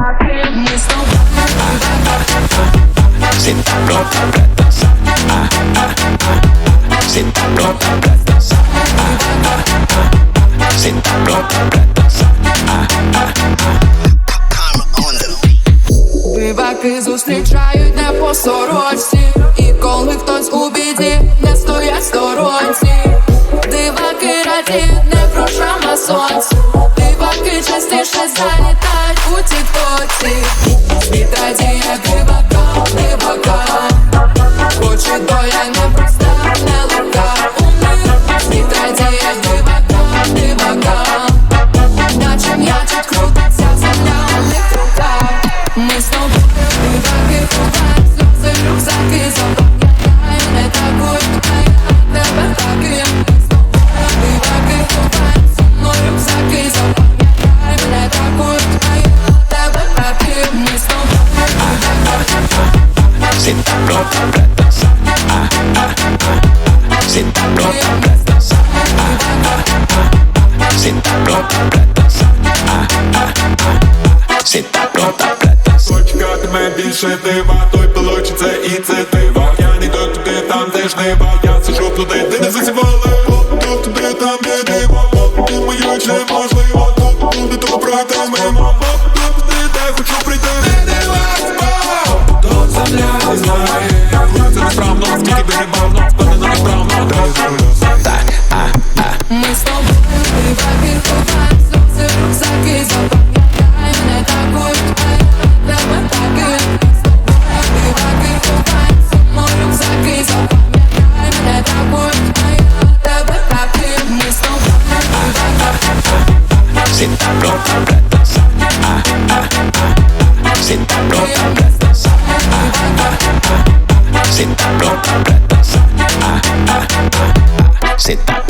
Мы с тобой. Cê tá pronta pra dançar? Cê tá pronta pra dançar? Cê tá pronta pra dançar? Диваки зустрічають не по сорочці, і коли хтось у біді, не стоять сторонці. Диваки раді, не грошам, а сонцю. Диваки частіше залітають у тік-тоці. Світ радіє дивакам, дивакам. Хоче доля непроста, нелегка у них. Світ радіє дивакам, дивакам. Наче м'ячик крутиться, земля у них руках. Ми з тобою, диваки, ховають сльози, рюкзаки. Запам'ятай, не такою, а я тебе таким. Ми з тобою, диваки, ховають сумно рюкзаки. Запам'ятай, не такою, а я тебе таким. Ми з тобою, Cê tá pronta pra dançar? Cê tá pronta pra dançar? Cê tá pronta pra dançar? Cê tá pronta pra dançar? Чекатиме більше дива, той получиться і це дива. Я не йду туди, там де жнива. Я сижу туди, де не засівали. Тут туди, там де диво. Думаю, чи можливо. Тут туди, то пройти мимо. Тут туди, де хочу прийти. Не дива, тут земля не знає. Це несправно, скільки беребавно. Впевнено несправно. Так, ми з тобою, диваки, ховають сльози, рюкзаки. Запам'ятай, не такою, а я тебе таким. Ми з тобою, диваки, ховають сумно рюкзаки. Запам'ятай, не такою, а я тебе таким. Ми з тобою, cê tá pronta pra dançar? Cê tá pronta pra dançar? Cê tá pronta pra dançar? Cê tá